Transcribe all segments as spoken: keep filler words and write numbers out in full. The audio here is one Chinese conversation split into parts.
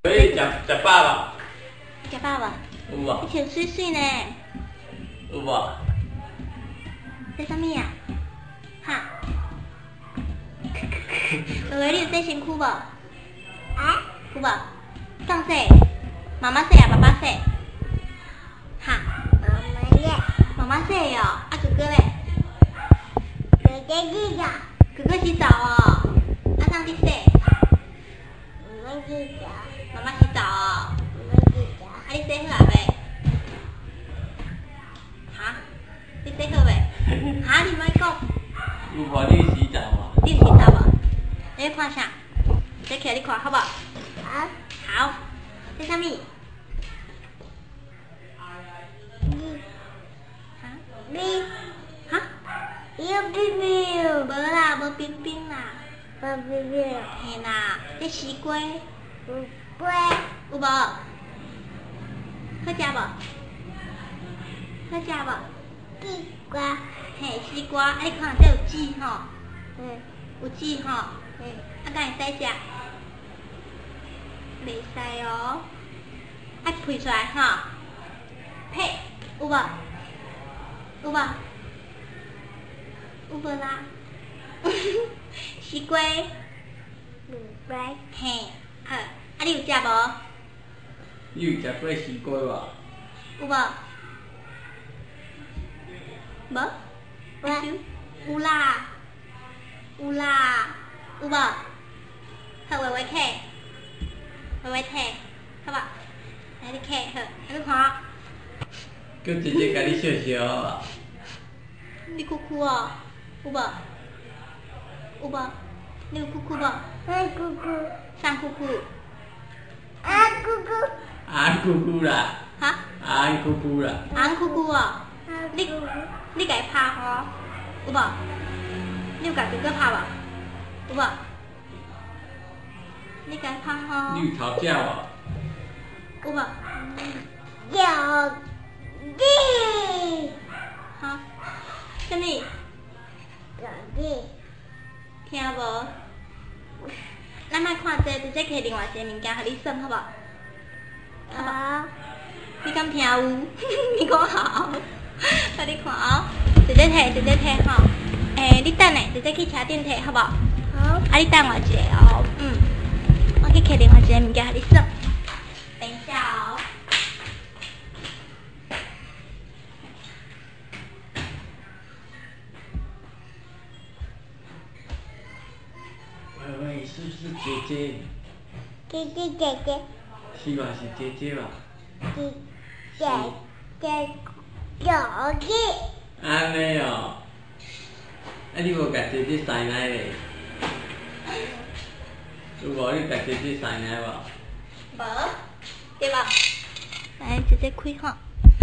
可以食食饱吧？ 食饱无？ 有无？ 你穿水水呢？ 有无？ 这啥物啊？哈？妹妹，你有洗身躯无？啊？有无？上洗？妈妈洗啊，爸爸洗？哈？妈妈洗。妈妈洗哦，啊哥哥嘞？哥哥洗澡。哥哥洗澡哦，啊上帝洗？妈妈洗澡。妈妈洗澡哦。妈妈洗澡。啊你洗好啊未？哈？你洗好未？哈？你莫讲。 有无？你洗澡无？ 你有洗澡无？你要看啥？坐起来你看好不？好。好。这啥物？哈？冰。哈？有冰冰。无啦，无冰冰啦。无冰冰。嘿啦，这西瓜。有瓜。有无？好食无？好食无？西瓜。嘿，西瓜，啊你看这有籽吼。嗯。有籽吼。嗯。啊，敢会使食？袂使哦。爱配出来吼。呸，有无？有无？有无啦？西瓜。西瓜。嘿，好，啊你有食无？ 你有食过西瓜无？ 有无？无？有。有啦。有啦。有无？好，微微摕，微微摕，好无？来你摕好，啊你看。 叫姐姐甲你笑笑好无？ 你哭哭哦，有无？有无？你有哭哭无？我哭哭。啥哭哭？啊哭哭。 啊姑姑啦。 哈？ 啊姑姑啦。 啊哭哭哦。你你甲伊拍吼，有无？你有甲哥哥拍无？有无？你甲伊拍吼。 你有吵架无？ 有无？有滴。哈？啥物？有滴。听无？咱莫看这，直接摕另外一个物件，互你耍好无？好。你敢听有？你讲好。互你看哦，直接摕，直接摕吼。诶，你等下，直接去车顶摕好无？好。啊，你等我一下哦。嗯。我去摕另外一个物件，互你耍。等一下哦。 喂喂，是不是姐姐？ 姐姐姐姐。 是吧？是姐姐吧？ 姐姐姐姐姐。 安尼哦。啊，你无甲姐姐塞奶咧？有无？你甲姐姐塞奶无？ 无，对无？来，直接开吼。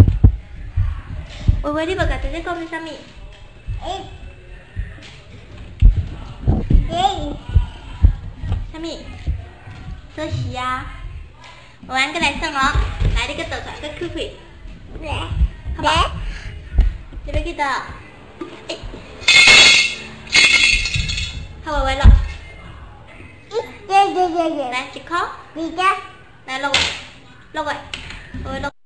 微微，你无甲姐姐讲是啥物？诶。诶。啥物？锁匙啊。微微，咱来耍哦。来，你去倒出来，去开开。好无？你要去倒？诶。好，微微落。来，一箍。来落来，落来，落来，微微落。